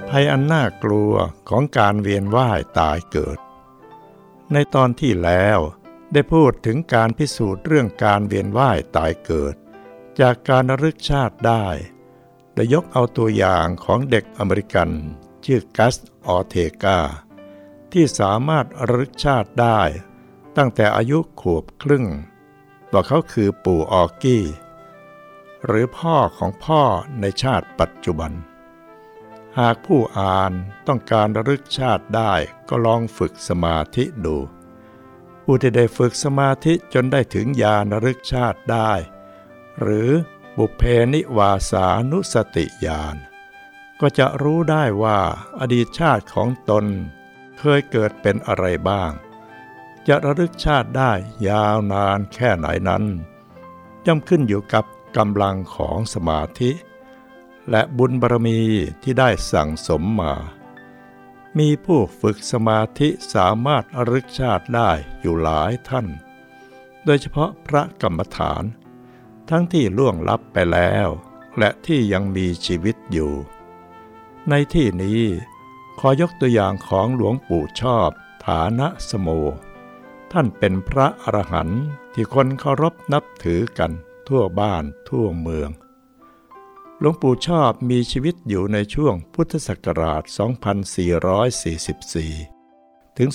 ภัยอันน่ากลัวของการเวียนว่ายตายเกิดในตอนที่แล้วได้พูดถึงการพิสูจน์เรื่องการเวียนว่ายตายเกิดจากการระลึกชาติได้โดยยกเอาตัวอย่างของเด็กอเมริกันชื่อกัส ออเทกาที่สามารถระลึกชาติได้ตั้งแต่อายุขวบครึ่งว่าเขาคือปู่ออร์กี้หรือพ่อของพ่อในชาติปัจจุบันหากผู้อ่านต้องการระลึกชาติได้ก็ลองฝึกสมาธิดูผู้ที่ได้ฝึกสมาธิจนได้ถึงญาณระลึกชาติได้หรือบุพเพนิวาสานุสติญาณก็จะรู้ได้ว่าอดีตชาติของตนเคยเกิดเป็นอะไรบ้างจะระลึกชาติได้ยาวนานแค่ไหนนั้นย่อมขึ้นอยู่กับกำลังของสมาธิและบุญบารมีที่ได้สั่งสมมามีผู้ฝึกสมาธิสามารถระลึกชาติได้อยู่หลายท่านโดยเฉพาะพระกรรมฐานทั้งที่ล่วงลับไปแล้วและที่ยังมีชีวิตอยู่ในที่นี้ขอยกตัวอย่างของหลวงปู่ชอบฐานะสโมท่านเป็นพระอรหันต์ที่คนเคารพนับถือกันทั่วบ้านทั่วเมืองหลวงปู่ชอบมีชีวิตอยู่ในช่วงพุทธศักราช 2444 ถึง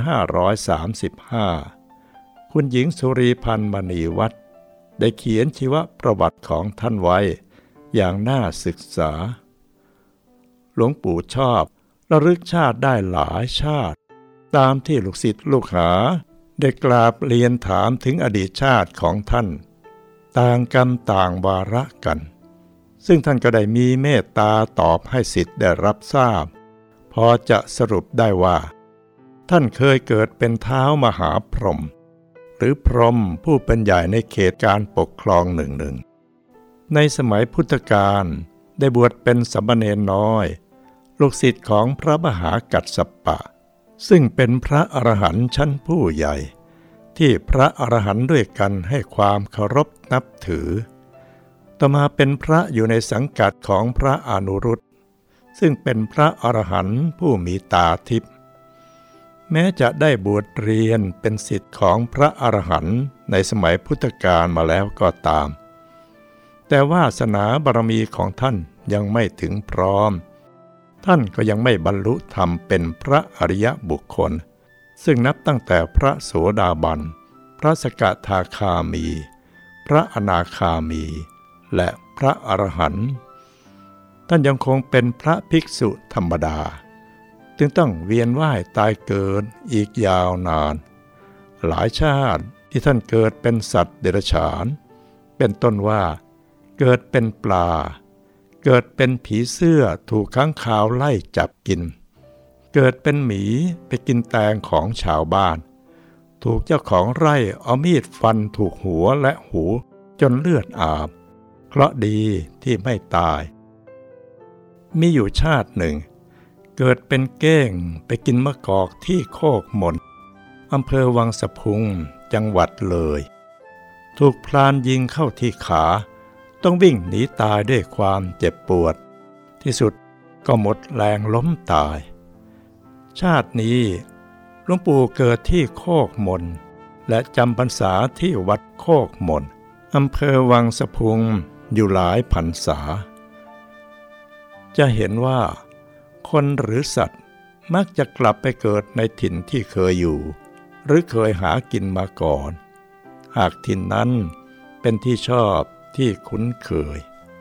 2535 คุณหญิงสุรีพันธ์มณีวัฒน์ได้เขียนชีวประวัติของท่านไว้อย่างน่าศึกษาหลวงปู่ชอบระลึกชาติได้หลายชาติตามที่ลูกศิษย์ลูกหาได้กราบเรียนถามถึงอดีตชาติของท่านต่างกรรมต่างวาระกันซึ่งท่านก็ได้มีเมตตาตอบให้ศิษย์ได้รับทราบพอจะสรุปได้ว่าท่านเคยเกิดเป็นท้าวมหาพรหมหรือพรหมผู้เป็นใหญ่ในเขตการปกครองหนึ่งในสมัยพุทธกาลได้บวชเป็นสามเณรน้อยลูกศิษย์ของพระมหากัสสปะซึ่งเป็นพระอรหันต์ชั้นผู้ใหญ่ที่พระอรหันต์ด้วยกันให้ความเคารพนับถือต่อมาเป็นพระอยู่ในสังกัดของพระอนุรุตซึ่งเป็นพระอรหันต์ผู้มีตาทิพย์แม้จะได้บวชเรียนเป็นศิษย์ของพระอรหันต์ในสมัยพุทธกาลมาแล้วก็ตามแต่วาสนาบารมีของท่านยังไม่ถึงพร้อมท่านก็ยังไม่บรรลุธรรมเป็นพระอริยบุคคลซึ่งนับตั้งแต่พระโสดาบันพระสกทาคามีพระอนาคามีและพระอรหันต์ท่านยังคงเป็นพระภิกษุธรรมดาจึงต้องเวียนว่ายตายเกิดอีกยาวนานหลายชาติที่ท่านเกิดเป็นสัตว์เดรัจฉานเป็นต้นว่าเกิดเป็นปลาเกิดเป็นผีเสื้อถูกค้างคาวไล่จับกินเกิดเป็นหมีไปกินแตงของชาวบ้านถูกเจ้าของไร่เอามีดฟันถูกหัวและหูจนเลือดอาบเคราะห์ดีที่ไม่ตายมีอยู่ชาติหนึ่งเกิดเป็นเก้งไปกินมะกอกที่โคกมนอำเภอวังสะพุงจังหวัดเลยถูกพลานยิงเข้าที่ขาต้องวิ่งหนีตายด้วยความเจ็บปวดที่สุดก็หมดแรงล้มตายชาตินี้หลวงปู่เกิดที่โคกมนและจำพรรษาที่วัดโคกมนอำเภอวังสะพุงอยู่หลายพรรษาจะเห็นว่าคนหรือสัตว์มักจะกลับไปเกิดในถิ่นที่เคยอยู่หรือเคยหากินมาก่อนหากถิ่นนั้นเป็นที่ชอบที่คุ้นเคย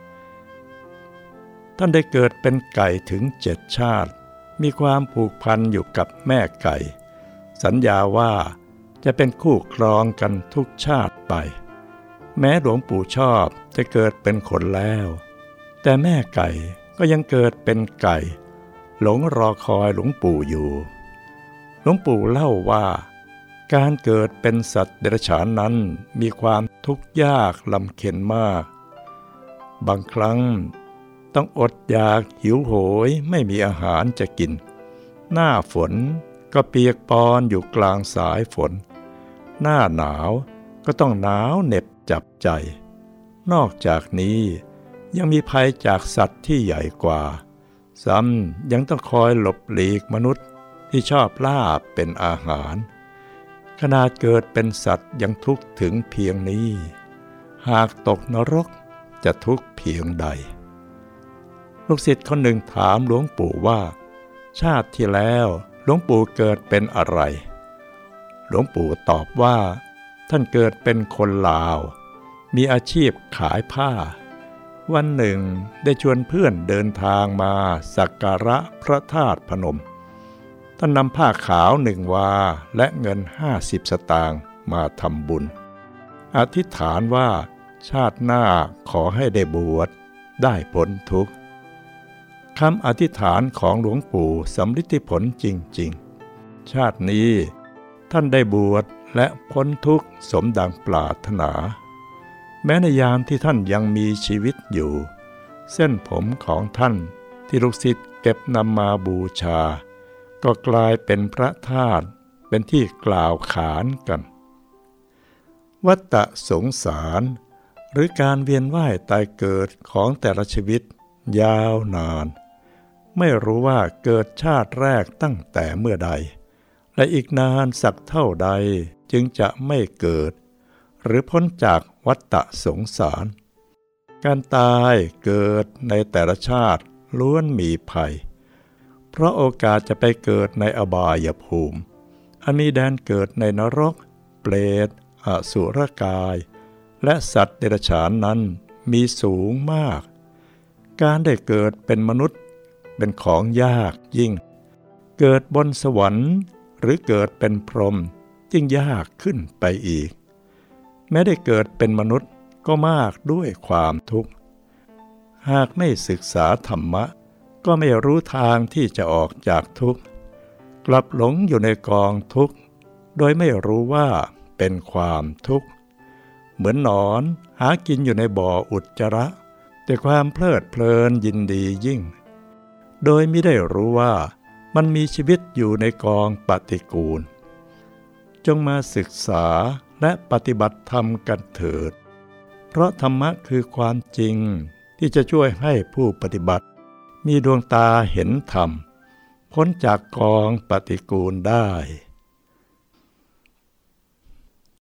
ท่านได้เกิดเป็นไก่ถึง7 ชาติมีความผูกพันอยู่กับแม่ไก่สัญญาว่าจะเป็นคู่ครองกันทุกชาติไปแม้หลวงปู่ชอบจะเกิดเป็นคนแล้วแต่แม่ไก่ก็ยังเกิดเป็นไก่หลงรอคอยหลวงปู่อยู่หลวงปู่เล่าว่าการเกิดเป็นสัตว์เดรัจฉานนั้นมีความทุกข์ยากลำเค็ญมากบางครั้งต้องอดอยากหิวโหยไม่มีอาหารจะกินหน้าฝนก็เปียกปอนอยู่กลางสายฝนหน้าหนาวก็ต้องหนาวเหน็บจับใจนอกจากนี้ยังมีภัยจากสัตว์ที่ใหญ่กว่าซ้ำยังต้องคอยหลบหลีกมนุษย์ที่ชอบลาบเป็นอาหารขนาดเกิดเป็นสัตว์ยังทุกข์ถึงเพียงนี้หากตกนรกจะทุกข์เพียงใดลูกศิษย์คนหนึ่งถามหลวงปู่ว่าชาติที่แล้วหลวงปู่เกิดเป็นอะไรหลวงปู่ตอบว่าท่านเกิดเป็นคนลาวมีอาชีพขายผ้าวันหนึ่งได้ชวนเพื่อนเดินทางมาสักการะพระธาตุพนมท่านนำผ้าขาว1 วาและเงิน50 สตางค์มาทำบุญอธิษฐานว่าชาติหน้าขอให้ได้บวชได้พ้นทุกข์คำอธิษฐานของหลวงปู่สำฤทธิผลจริงๆชาตินี้ท่านได้บวชและพ้นทุกข์สมดังปรารถนาแม้ในยามที่ท่านยังมีชีวิตอยู่เส้นผมของท่านที่ลูกศิษย์เก็บนำมาบูชาก็กลายเป็นพระธาตุเป็นที่กล่าวขานกันวัฏสงสารหรือการเวียนว่ายตายเกิดของแต่ละชีวิตยาวนานไม่รู้ว่าเกิดชาติแรกตั้งแต่เมื่อใดและอีกนานสักเท่าใดจึงจะไม่เกิดหรือพ้นจากวัฏสงสารการตายเกิดในแต่ละชาติล้วนมีภัยเพราะโอกาสจะไปเกิดในอบายภูมิอันมีแดนเกิดในนรกเปรตอสุรกายและสัตว์เดรัจฉานนั้นมีสูงมากการได้เกิดเป็นมนุษย์เป็นของยากยิ่งเกิดบนสวรรค์หรือเกิดเป็นพรหมยิ่งยากขึ้นไปอีกแม้ได้เกิดเป็นมนุษย์ก็มากด้วยความทุกข์หากไม่ศึกษาธรรมะก็ไม่รู้ทางที่จะออกจากทุกข์กลับหลงอยู่ในกองทุกข์โดยไม่รู้ว่าเป็นความทุกข์เหมือนหนอนหากินอยู่ในบ่ออุจจาระแต่ความเพลิดเพลินยินดียิ่งโดยไม่ได้รู้ว่ามันมีชีวิตอยู่ในกองปฏิกูลจงมาศึกษาและปฏิบัติธรรมกันเถิดเพราะธรรมะคือความจริงที่จะช่วยให้ผู้ปฏิบัติมีดวงตาเห็นธรรมพ้นจากกองปฏิกูลได้